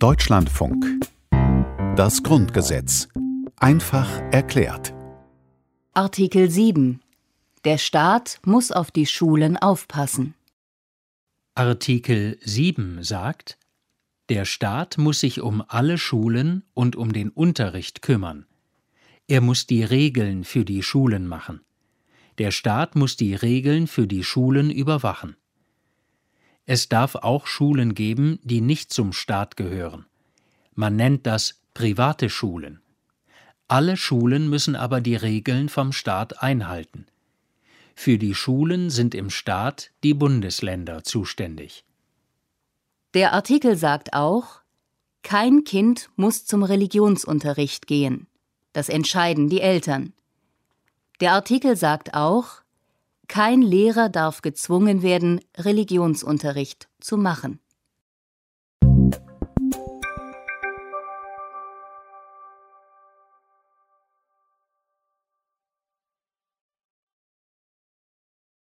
Deutschlandfunk. Das Grundgesetz. Einfach erklärt. Artikel 7. Der Staat muss auf die Schulen aufpassen. Artikel 7 sagt: Der Staat muss sich um alle Schulen und um den Unterricht kümmern. Er muss die Regeln für die Schulen machen. Der Staat muss die Regeln für die Schulen überwachen. Es darf auch Schulen geben, die nicht zum Staat gehören. Man nennt das private Schulen. Alle Schulen müssen aber die Regeln vom Staat einhalten. Für die Schulen sind im Staat die Bundesländer zuständig. Der Artikel sagt auch, kein Kind muss zum Religionsunterricht gehen. Das entscheiden die Eltern. Der Artikel sagt auch, kein Lehrer darf gezwungen werden, Religionsunterricht zu machen.